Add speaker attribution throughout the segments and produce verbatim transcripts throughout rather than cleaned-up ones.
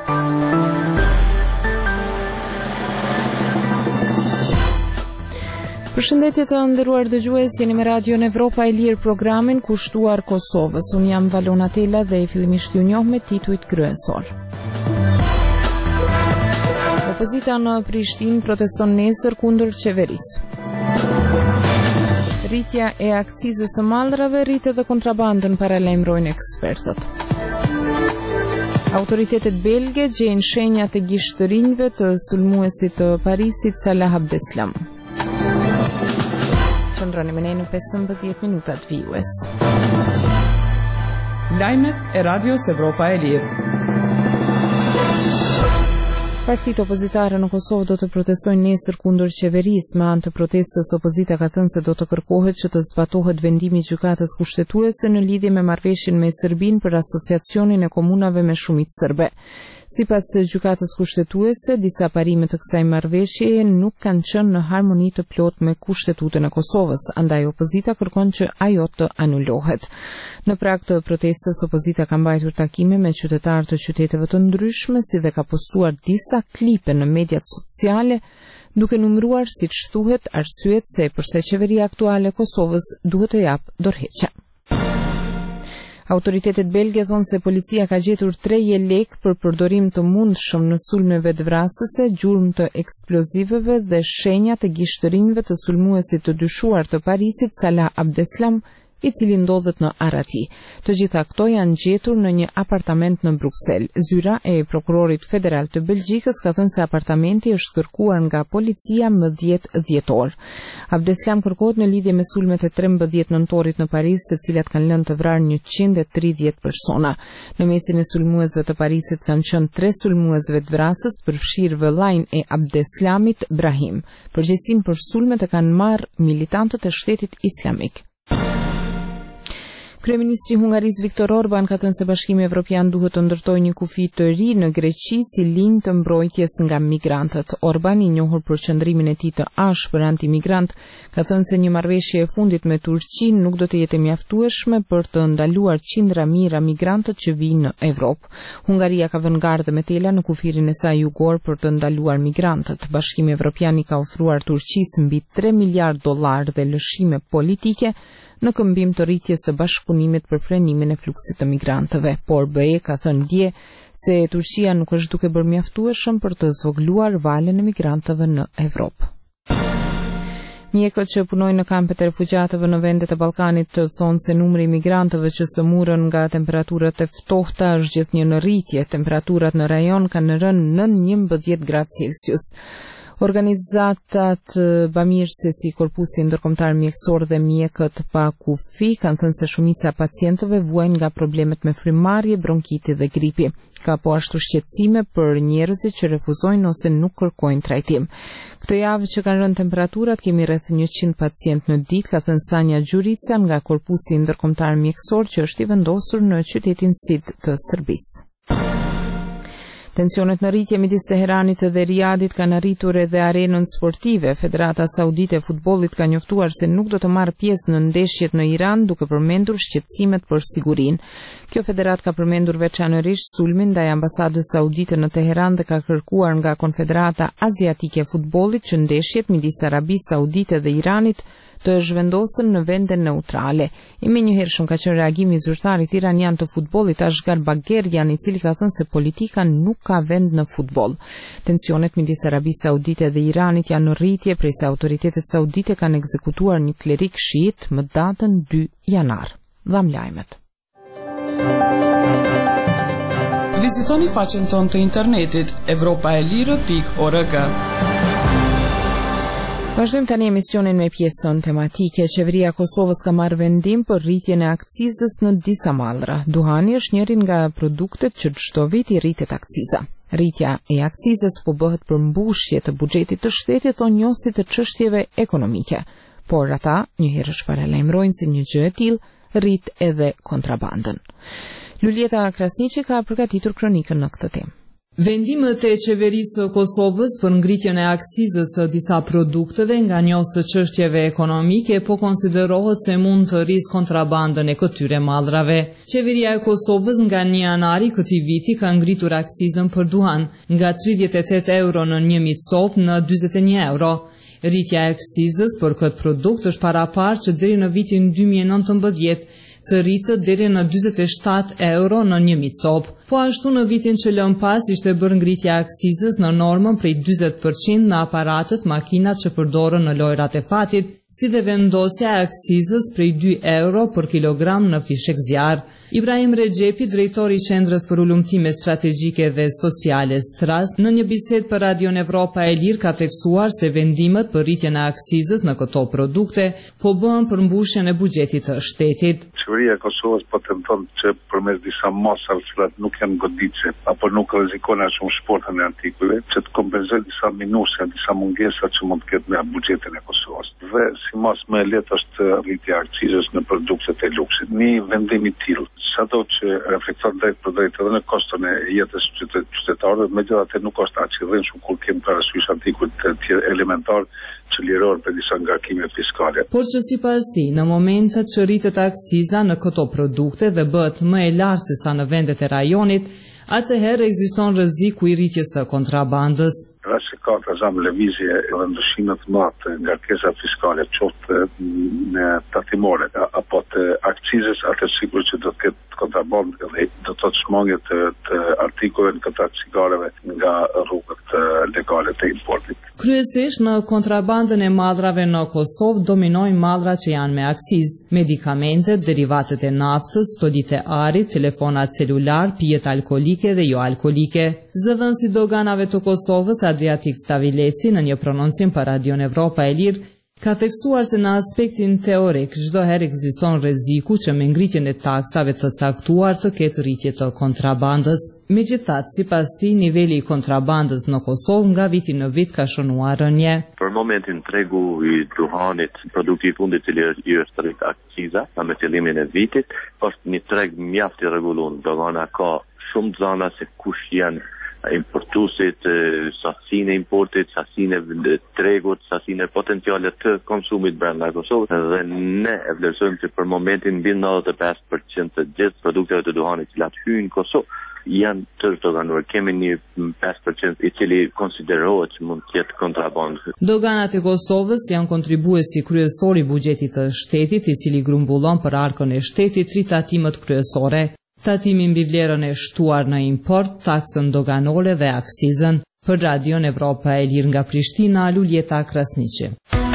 Speaker 1: Përshëndetje të nderuar dëgjues, jeni me Radion Evropa e Lirë, programin kushtuar Kosovës. Unë jam Valona Tela dhe fillimisht ju njoh me titujt kryesor. Opozita në Prishtinë proteston nesër kundër qeverisë. Rritja e akcizës së mallrave rrit edhe kontrabandën, paralajmërojnë ekspertët. Autoritetet belge gjejnë shenja të gishtërinjve të sulmuesit të Parisit Salah Abdeslam. Qëndroni me ne në pesëmbëdhjetë minutat vijues.
Speaker 2: Lajmet e Radios Evropa e Lirë.
Speaker 1: Partitë opozitare në Kosovë do të protestojnë nesër kundër qeverisë. Me anë të protestës, opozita ka thënë se do të kërkohet që të zbatohet vendimi i gjykatës kushtetuese në lidhje me marrëveshjen me Serbinë për asociacionin e komunave me shumicë serbe. Sipas gjykatës kushtetuese, disa parime të kësaj marrëveshjeje nuk kanë qenë në harmoni të plotë me Kushtetutën e Kosovës, andaj opozita kërkon që ajo të anulohet. Në prag të protestës, opozita ka mbajtur takime me qytetarë të qyteteve të ndryshme, si dhe ka postuar disa klipe në mediat sociale, duke numëruar, siç thuhet, arsyet se përse qeveria aktuale e Kosovës duhet të japë dorëheqje. Autoritetet belge thonë se policia ka gjetur tre jelek për përdorim të mundshëm në sulmeve të vrasëse, gjurmë të eksploziveve dhe shenja të gishtërinjve të sulmuesit të dyshuar të Parisit Salah Abdeslam, i cili ndodhet në Arati. Të gjitha këto janë gjetur në një apartament në Bruksel. Zyra e prokurorit federal të Belgjikës ka thënë se apartamenti është kërkuar nga policia më dhjetë dhjetor. Abdeslam kërkohet në lidhje me sulmet e trembëdhjetë nëntorit në Paris, të cilat kanë lënë të vrarë njëqind e tridhjetë persona. Në mesin e sulmuesve të Parisit kanë qenë tre sulmuesve të vrasës, përfshirë vëllain e Abdeslamit, Brahim. Përgjegjësinë për sulmet e kanë marrë militantët e Shtetit Islamik. Kryeministri i Hungarisë Viktor Orban ka thënë se Bashkimi Evropian duhet të ndërtojë një kufi të ri në Greqi si linjë të mbrojtjes nga migrantët. Orban, i njohur për qëndrimin e tij të ashpër antimigrant, ka thënë se një marrëveshje e fundit me Turqinë nuk do të jetë mjaftueshme për të ndaluar qindra mijëra migrantët që vijnë në Evropë. Hungaria ka vënë gardë me tela në kufirin e saj jugor për të ndaluar migrantët. Bashkimi Evropian i ka ofruar Turqisë mbi tre miliardë dollar dhe lëshime politike në këmbim të rritjes së bashkëpunimit për frenimin e fluksit të migrantëve, por B E ka thënë dje se Turqia nuk është duke bërë mjaftueshëm për të zvogëluar valen e migrantëve në Evropë. Mjekët që punojnë në kampet e refugjatëve në vendet e Ballkanit të thonë se numri i migrantëve që sëmurën nga temperaturat e ftohta është gjithnjë në rritje. Temperaturat në rajon kanë rënë nën njëmbëdhjetë gradë Celsius. Organizatat bamirëse si Korpusi Ndërkombëtar Mjekësor dhe Mjekët pa kufi kanë thënë se shumica e pacientëve vuajnë nga problemet me frymarrje, bronkiti dhe gripi. Ka po ashtu shqetësime për njerëzit që refuzojnë ose nuk kërkojnë trajtim. Këtë javë që kanë rënë temperaturat, kemi rreth njëqind pacient në ditë, ka thënë Sanja Gjurica nga Korpusi Ndërkombëtar Mjekësor, që është i vendosur në qytetin Sid të Serbisë. Tensionet në rritje midis Teheranit dhe Riyadit kanë arritur edhe arenën sportive. Federata Saudite e Futbollit ka njoftuar se nuk do të marrë pjesë në ndeshjet në Iran, duke përmendur shqetësimet për sigurinë. Kjo federat ka përmendur veçanërisht sulmin ndaj ambasadës saudite në Teheran dhe ka kërkuar nga Konfederata Aziatike e Futbollit që ndeshjet midis Arabisë Saudite dhe Iranit të zhvendosën në vende neutrale. I menjëhershëm ka qenë reagimi i zyrtarit iranian të futbollit Ashgar Bagherian, i cili ka thënë se politika nuk ka vend në futboll. Tensionet midis Arabisë Saudite dhe Iranit janë në rritje prej se autoritetet saudite kanë ekzekutuar një klerik shiit më datën dy janar. Dham lajmet.
Speaker 2: Vizitoni faqen tonë të internetit evropa e lirë pikë org.
Speaker 1: Vazhdojmë tani emisionin me pjesën tematike. Qeveria e Kosovës ka marrë vendim për rritjen e akcizës në disa mallra. Duhani është njëri nga produktet që çdo vit i rritet akciza. Rritja e akcizës po bëhet për mbushje të buxhetit të shtetit, thonë njohësit të çështjeve ekonomike. Por ata njëherë paralajmërojnë se një gjë e tillë rrit edhe kontrabandën. Lulieta Krasniqi ka përgatitur kronikën në këtë temë.
Speaker 3: Vendimet e qeverisë së Kosovës për ngritjen e akcizës së disa produkteve nga njohës të çështjeve ekonomike po konsiderohet se mund të rrisë kontrabandën e këtyre mallrave. Qeveria e Kosovës nga një janari këtij viti ka ngritur akcizën për duhan nga tridhjetë e tetë euro në një mijë copë në dyzet e një euro. Rritja e akcizës për këtë produkt është paraparë që deri në vitin dy mijë e nëntëmbëdhjetë të rritët deri në dyzet e shtatë euro në një mijë copë. Po ashtu në vitin që lëm pas ishte bërë ngritja e akcizës në normën prej dyzet përqind në aparatet, makinat që përdoren në lojrat e fatit, si dhe vendosja e akcizës prej dy euro për kilogram në fishek zjarr. Ibrahim Rexhepi, drejtori i Qendrës për Ulëmtime Strategjike dhe Sociale Stras, në një bisedë për Radion Evropa e Lirë ka theksuar se vendimet për rritjen e akcizës në këto produkte po bëhen për mbushjen e buxhetit të shtetit.
Speaker 4: Qeveria e Kosovës po tenton që përmes disa mosave që nuk janë goditse apo nuk rrezikon as shumë shportën e artikujve, që të kompenzojë disa minuse, disa mungesa që mund të ketë me buxhetin e Kosovës. Dhe si mos më e lehtë është rritja e akcizës në produktet e luksit. Një vendim i tillë, sado që reflekton drejt për drejt edhe në koston e jetës qytetarëve, megjithatë nuk është aq i rrënjshëm kur kemi parasysh artikujt të tjerë elementar që lirojnë për disa ngarkime fiskale.
Speaker 3: Por që sipas tij, në momentet që rritet akciza në këto produkte dhe bëhet më e lartë se sa në vendet e rajonit, atëherë ekziston rreziku i rritjes së kontrabandës.
Speaker 4: Rasti ka të zamë lëvizje edhe ndryshimet më të ngarkesa fiskale, qoftë në tatimore apo të akcizës, atë sigur që do të ketë kontrabandë dhe do të të shmangje të, të artikujve në këta cigareve nga rrugët legale të importit.
Speaker 3: Kryesisht në kontrabandën e mallrave në Kosovë dominojnë mallra që janë me akcizë, medikamentet, derivatet e naftës, stoditë e arit, telefonat celular, pijet alkolike dhe jo alkolike. Zëdhënësi doganave të Kosovës, Adriatik Stavileci, në një prononcim për Radion Evropa e Lirë, ka theksuar se në aspektin teorik çdo herë ekziston rreziku që me ngritjen e taksave të caktuar të ketë rritje të kontrabandës. Megjithatë, sipas tij, niveli i kontrabandës në Kosovë nga viti në vit ka shënuar rënje.
Speaker 5: Për momentin tregu i duhanit, produkti i fundit i cili është rrit akciza, me fillimin e vitit, është një treg mjaft i rregulluar. Dogana ka shumë zona se kush janë importuesit, sasinë e importit, sasinë e tregut, sasinë potenciale të konsumit brenda Kosovës, dhe ne e vlerësojmë që për momentin mbi nëntëdhjetë e pesë përqind të gjithë produkteve të duhanit që hyjnë në Kosovë janë të doganuar. Kemi një pesë përqind i cili konsiderohet që mund të jetë kontrabandë.
Speaker 3: Doganat e Kosovës janë kontribuesi kryesor i buxhetit të shtetit, i cili grumbullon për arkën e shtetit tri tatimet kryesore. Tatimi mbi vlerën e shtuar në import, taksën doganore dhe akcizën. Për Radion Evropa e Lirë nga Prishtina, Luljeta Krasniqi.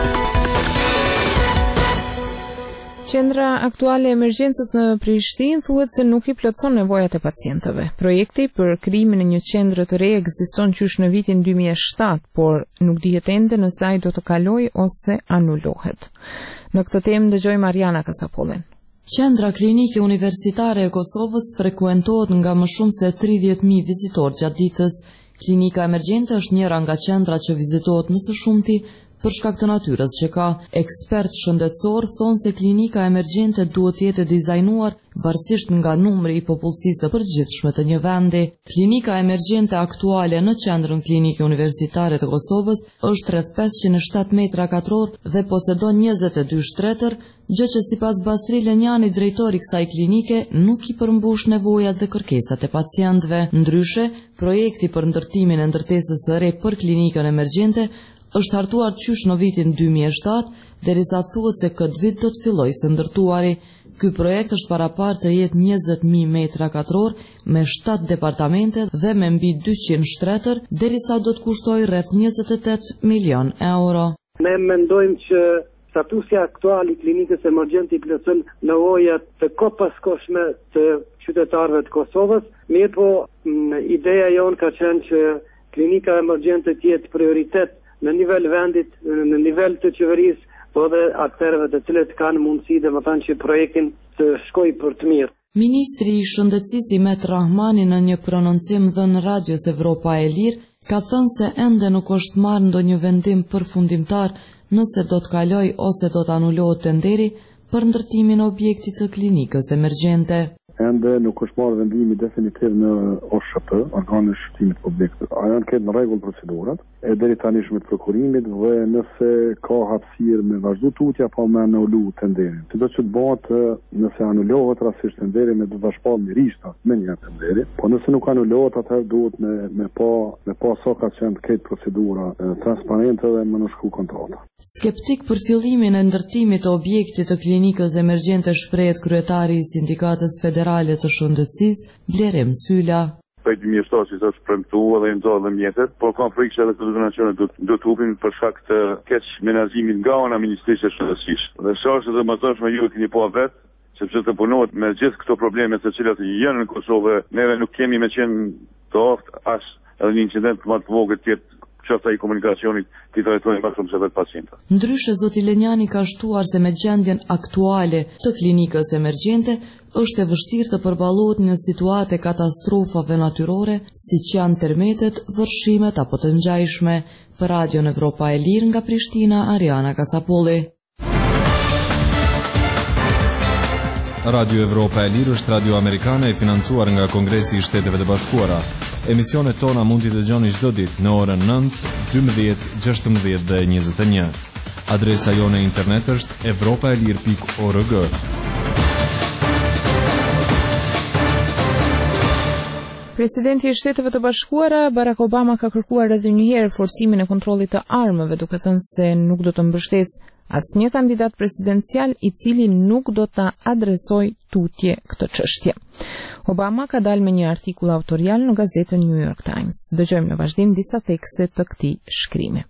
Speaker 1: Qendra aktuale e emergjencës në Prishtinë thuhet se nuk i plotson nevojat e pacientëve. Projekti për krijimin e një qendre të re ekziston qysh në vitin dy mijë e shtatë, por nuk dihet ende nëse ai do të kalojë ose anulohet. Në këtë temë dëgjojmë Mariana Kasapollin.
Speaker 6: Qendra Klinike Universitare e Kosovës frekuentohet nga më shumë se tridhjetë mijë vizitorë gjatë ditës. Klinika emergjente është njëra nga qendrat që vizitohet më së shumti për shkak të natyrës që ka. Ekspert shëndetësor thonë se klinika emergjente duhet të jetë dizajnuar varësisht nga numri i popullsisë së përgjithshme të një vendi. Klinika emergjente aktuale në qendrën klinike universitare të Kosovës është rreth pesëqind e shtatë metra katror dhe posedon njëzet e dy shtretër, gjë që sipas Basri Lenjani, drejtori i kësaj klinike, nuk i përmbush nevojat dhe kërkesat e pacientëve. Ndryshe, projekti për ndërtimin e ndërtesës së re për klinikën emergjente është hartuar qysh në vitin dy mijë e shtatë, derisa thuhet se këtë vit do të fillojë së ndërtuari. Ky projekt është paraparë të jetë njëzet mijë metra katror me shtatë departamente dhe me mbi dyqind shtretër, derisa do të kushtojë rreth njëzet e tetë milion euro.
Speaker 7: Ne mendojmë që statusi aktual i klinikës emergjente i plotson nevojat të kopaskoshme të qytetarëve të Kosovës. Mirë po, ideja jonë ka qenë që klinika emergjente të jetë prioritet në nivel vendit, në nivel të qeverisë, po dhe aktorëve të cilët kanë mundësi dhe më thënë që projektin të shkojë për të mirë.
Speaker 6: Ministri i Shëndetësisë Imet Rahmani në një prononcim dhënë Radios Evropa e Lirë ka thënë se ende nuk është marrë ndonjë vendim përfundimtar nëse do të kaloj ose do të anulohet tenderi për ndërtimin e objektit të klinikës emergjente.
Speaker 4: ende nuk është marrë vendimi definitiv në O S H P, organin e shqiptimit publik. A janë këtë në rregull procedurat e deri tani me prokurimit dhe nëse ka hapësirë me vazhdu tutja pa me anulu tenderin. Të do që të bëhet nëse anulohet rastisht tenderi me të vazhpall mirishta me një tenderi, po nëse nuk anulohet atëherë duhet me me pa me pa sa ka qenë këtë procedura e, transparente dhe më në shku kontrata.
Speaker 6: Skeptik për fillimin e ndërtimit të objektit të klinikës emergjente shprehet kryetari i Sindikatës Federale të Shëndetësisë, Blerem Syla.
Speaker 8: Prej dy mijë e shtatë është premtuar dhe nxorr dhe mjetet, por kam frikë se edhe këto donacione do do të hupin për shkak të keq menaxhimit nga ana e Ministrisë së Shëndetësisë. Dhe shoqë dhe mëtonshme ju e keni pa vet, sepse të punohet me gjithë këto probleme të cilat janë në Kosovë, neve nuk kemi me qenë të aftë as edhe një incident më të vogël tjetër qoftë i komunikacionit të trajtojnë më shumë se vetë pacientët.
Speaker 6: Ndryshe, zoti Lenjani ka shtuar se me gjendjen aktuale të klinikës emergjente është e vështirë të përballohet në situate katastrofave natyrore, siç janë termetet, vërshimet apo të ngjajshme. Për Radion Evropa e Lirë nga Prishtina, Ariana Kasapolli.
Speaker 9: Radio Evropa e Lirë është radio amerikane e financuar nga Kongresi i Shteteve të Bashkuara. Emisionet tona mund t'i dëgjoni çdo ditë në orën nëntë, dymbëdhjetë, gjashtëmbëdhjetë dhe njëzet e një. Adresa jone internet është evropaelir pikë org.
Speaker 1: Presidenti i Shteteve të Bashkuara, Barack Obama, ka kërkuar edhe një herë forcimin e kontrollit të armëve, duke thënë se nuk do të mbështesë asnjë kandidat presidencial i cili nuk do ta adresoj tutje këtë çështje. Obama ka dalë me një artikull autorial në gazetën New York Times. Dëgjojmë në vazhdim disa tekste të këtij shkrimi.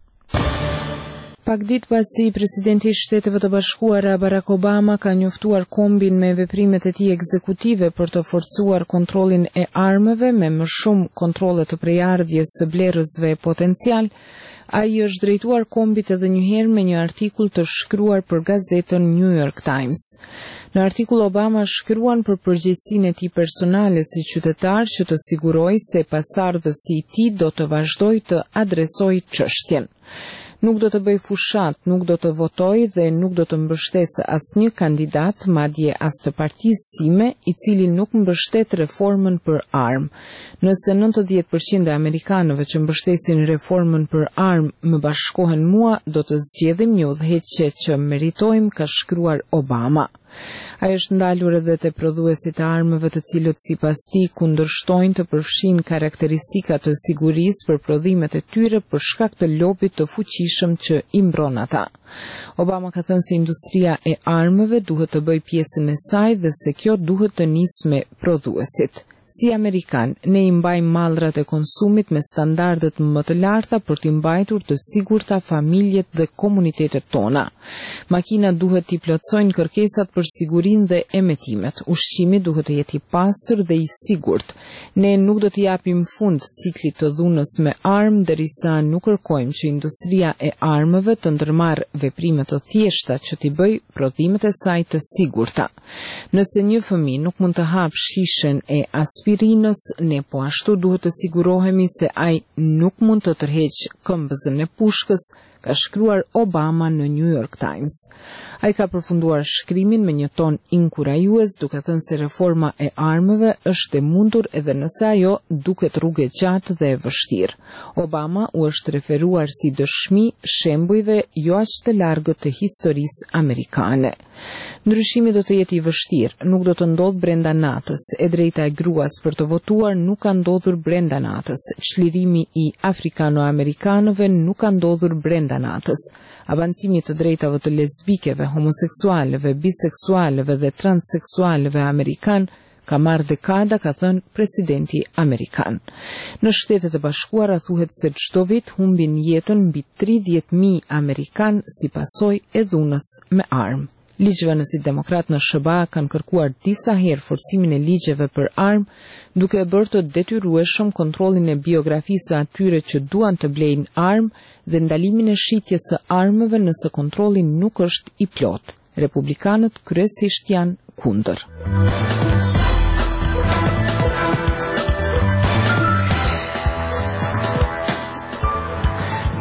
Speaker 1: Pak ditë pasi presidenti i Shteteve të Bashkuara Barack Obama ka njoftuar kombin me veprimet e tij ekzekutive për të forcuar kontrollin e armëve me më shumë kontrolle të prejardhjes së blerësve potencial, ai është drejtuar kombit edhe një herë me një artikull të shkruar për gazetën New York Times. Në artikull Obama shkruan për përgjegjësinë e tij personale si qytetar që të sigurojë se pasardhësi i tij do të vazhdojë të adresojë çështjen. Nuk do të bëj fushat, nuk do të votoj dhe nuk do të mbështesë asnjë kandidat, madje as të partisë sime, i cili nuk mbështet reformën për armë. Nëse nëntëdhjetë përqind e amerikanëve që mbështesin reformën për armë më bashkohen mua, do të zgjedhim një udhëheqje që meritojmë, ka shkruar Obama. Ai është ndalur edhe te prodhuesit e armëve të cilët sipas tij kundërshtojnë të përfshin karakteristika të sigurisë për prodhimet e tyre për shkak të lobit të fuqishëm që i mbron ata. Obama ka thënë se industria e armëve duhet të bëjë pjesën e saj dhe se kjo duhet të nisë me prodhuesit. Si Amerikan, ne i mbajmë mallrat e konsumit me standardet më të larta për t'i mbajtur të sigurta familjet dhe komunitetet tona. Makinat duhet t'i plotësojnë kërkesat për sigurinë dhe emetimet. Ushqimi duhet të jetë i pastër dhe i sigurt. Ne nuk do t'i japim fund ciklit të dhunës me armë derisa nuk kërkojmë që industria e armëve të ndërmarrë veprime të thjeshta që t'i bëjë prodhimet e saj të sigurta. Nëse një fëmijë nuk mund të hapë shishen e aspirinës, ne po ashtu duhet të sigurohemi se ai nuk mund të tërheqë këmbëzën e pushkës, ka shkruar Obama në New York Times. Ai ka përfunduar shkrimin me një ton inkurajues, duke thënë se reforma e armëve është e mundur edhe nëse ajo duket rrugë e gjatë dhe e vështirë. Obama u është referuar si dëshmi shembujve jo aq të largët të historisë amerikane. Ndryshimi do të jetë i vështirë, nuk do të ndodhë brenda natës. E drejta e gruas për të votuar nuk ka ndodhur brenda natës. Çlirimi i afrikano-amerikanëve nuk ka ndodhur brenda natës. Avancimi të drejtave të lesbikeve, homoseksualeve, biseksualeve dhe transseksualeve amerikan ka marrë dekada, ka thënë presidenti amerikan. Në Shtetet e Bashkuara thuhet se çdo vit humbin jetën mbi tridhjetë mijë amerikan si pasojë e dhunës me armë. Ligjvënësit demokrat në S B A kanë kërkuar disa herë forcimin e ligjeve për armë, duke e bërë të detyrueshëm kontrollin e biografisë së atyre që duan të blejnë armë dhe ndalimin e shitjes së armëve nëse kontrolli nuk është i plotë. Republikanët kryesisht janë kundër.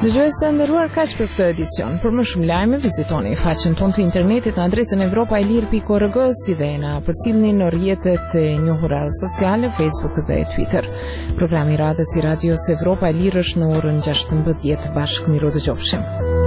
Speaker 1: Dëgjuesë nderuar, kaq për këtë edicion. Për më shumë lajme vizitoni faqen tonë të internetit në adresën europa e lirë pikë org, si dhe na përcjellni në rrjetet e njohura sociale, Facebook dhe Twitter. Programi radhës i radios Evropa e Lirë është në orën gjashtëmbëdhjetë bashkë, miru dëgjofshim.